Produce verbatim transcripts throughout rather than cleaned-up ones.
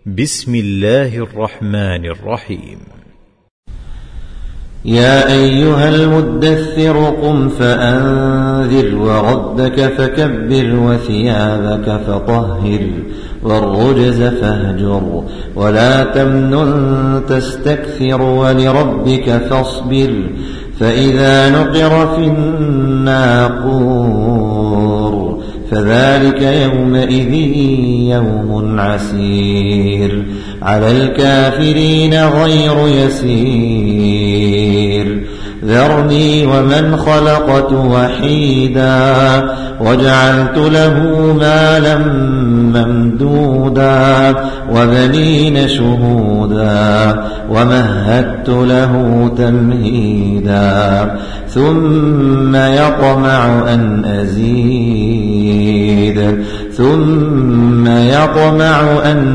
بسم الله الرحمن الرحيم. يا أيها المدثر قم فأنذر وربك فكبر وثيابك فطهر والرجز فاهجر ولا تمنن تستكثر ولربك فاصبر فإذا نقر في الناقور فذلك يومئذ يوم عسير على الكافرين غير يسير ذرني ومن خلقت وحيدا وجعلت له مالا ممدودا وبنين شهودا ومهدت له تمهيدا ثم يطمع أن أزيد ثم يطمع أن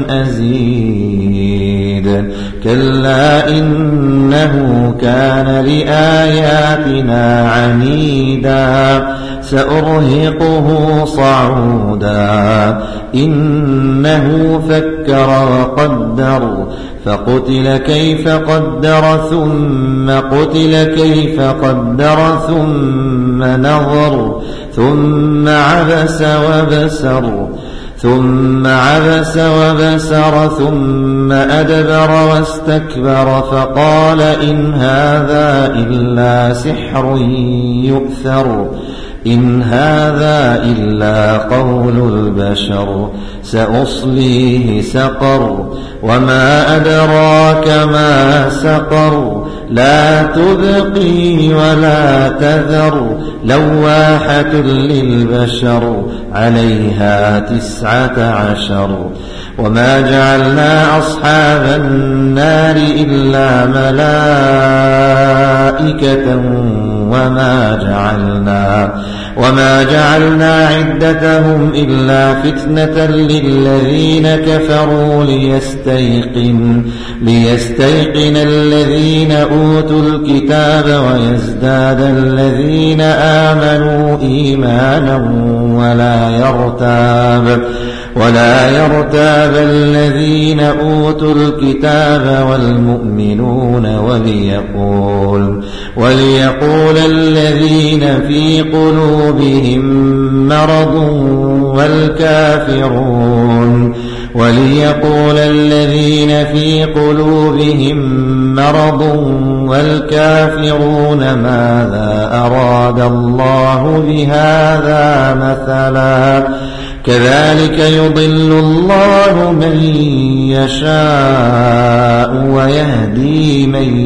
أزيد كلا إنه كان لآياتنا عنيدا سأرهقه صعودا إنه فكر وقدر فقتل كيف قدر ثم قتل كيف قدر ثم نظر ثم عبس وبسر ثم عبس وبسر ثم أدبر واستكبر فقال إن هذا إلا سحر يؤثر إن هذا إلا قول البشر سأصليه سقر وما أدراك ما سقر لا تبقي ولا تذر لواحة للبشر عليها تسعة عشر وما جعلنا أصحاب النار إلا ملائكة وما جعلنا وما جعلنا عدتهم إلا فتنة للذين كفروا ليستيقن ليستيقن الذين أوتوا الكتاب ويزداد الذين آمنوا إيمانا ولا يرتاب ولا يرتاب الذين أوتوا الكتاب والمؤمنون وليقول وليقول الذين في قلوبهم مرض والكافرون وليقول الذين في قلوبهم مرض والكافرون ماذا أراد الله بهذا مثلا كذلك يضل الله من يشاء ويهدي من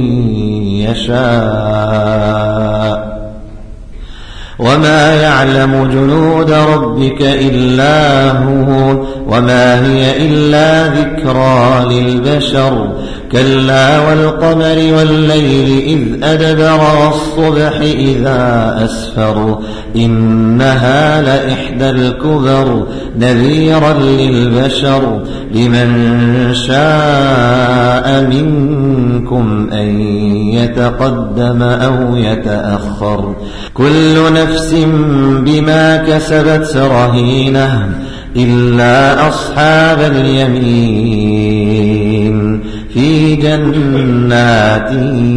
يشاء وما يعلم جنود ربك إلا هو وما هي إلا ذكرى للبشر كلا والقمر والليل إذ أدبر والصبح إذا أسفر إنها لإحدى الكبر نذيرا للبشر لمن شاء منكم أن يتقدم أو يتأخر كل نفس بما كسبت رهينة إلا أصحاب اليمين في جنات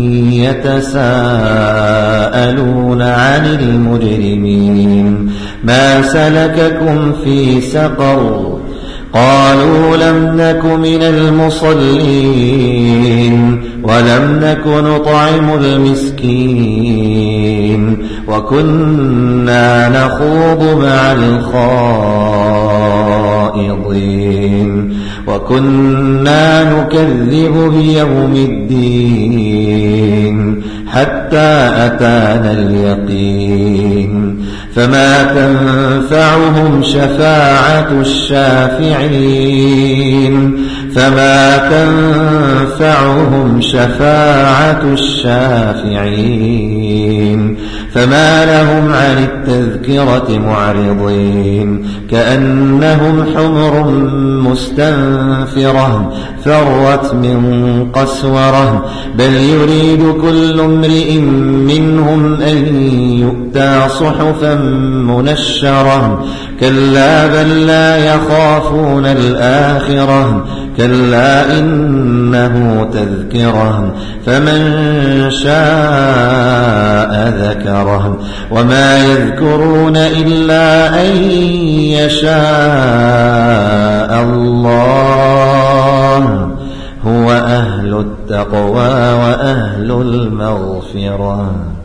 يتساءلون عن المجرمين ما سلككم في سقر قالوا لم نك من المصلين ولم نك نطعم المسكين وكنا نخوض مع الخائضين وكنا نكذب بيوم الدين حتى أتانا اليقين فما تنفعهم شفاعة الشافعين فما تنفعهم شفاعة الشافعين فما لهم عن التذكرة معرضين كأنهم حمر مستنفرة فرت من قسورة بل يريد كل امرئ منهم أن يؤتى صحفا منشرة كلا بل لا يخافون الآخرة كلا إنه تذكرة فمن شاء ذكره وما يذكرون إلا أن يشاء الله هو أهل التقوى وأهل المغفرة.